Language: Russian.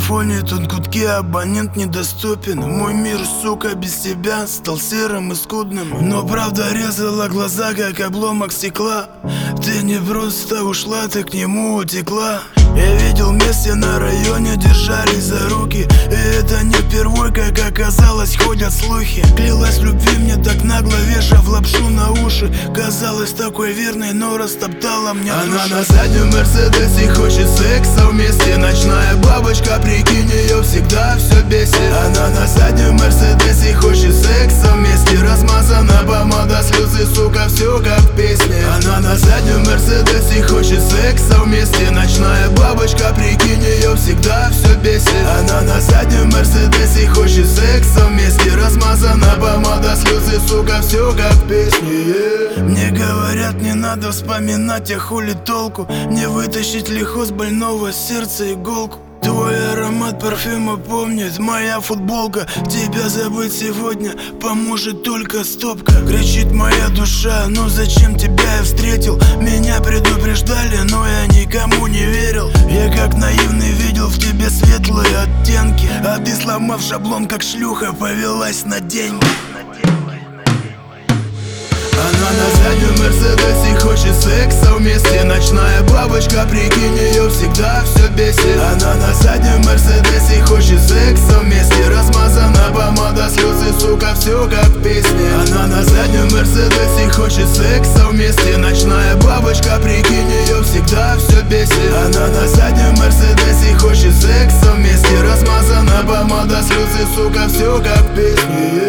тут гудки, абонент недоступен. Мой мир, сука, без тебя стал серым и скудным. Но правда резала глаза, как обломок стекла. Ты не просто ушла, ты к нему утекла. Я видел вместе на районе, держались за руки. И это не впервой, как оказалось, ходят слухи. Клялась в любви мне так нагло, вешав лапшу на уши. Казалась такой верной, но растоптала мне душу. Она на заднем Мерседесе хочет секса вместе. Ночная бабочка, прикинь, ее всегда все бесит. Она на заднем Мерседесе хочет секса вместе. Размазана помада, слезы, сука, все как в песне. Она на заднем Мерседесе хочет секса вместе. Ночная бабочка, прикинь, ее всегда все бесит. Она на заднем Мерседесе хочет секса вместе. Размазана помада, слезы, сука, все как в песне. Мне говорят, не надо вспоминать, а хули толку. Не вытащить легко с больного сердца иголку. Твой аромат парфюма помнит моя футболка. Тебя забыть сегодня поможет только стопка. Кричит моя душа, ну зачем тебя я встретил? Меня предупреждали, но я никому не верил. Я как наивный видел в тебе светлые оттенки. А ты, сломав шаблон, как шлюха, повелась на деньги. Она на заднем Мерседесе хочет секса вместе. Ночная бабочка, прикинь, ее всегда все бесит. Она на заднем Мерседесе хочет секса вместе. Размазана помада, слезы, сука, все как в песне. Она на заднем Мерседесе хочет секса вместе. Ночная бабочка, прикинь, ее всегда все бесит. Она на заднем Мерседесе хочет секса вместе. Размазана помада, слезы, сука, все как в песне.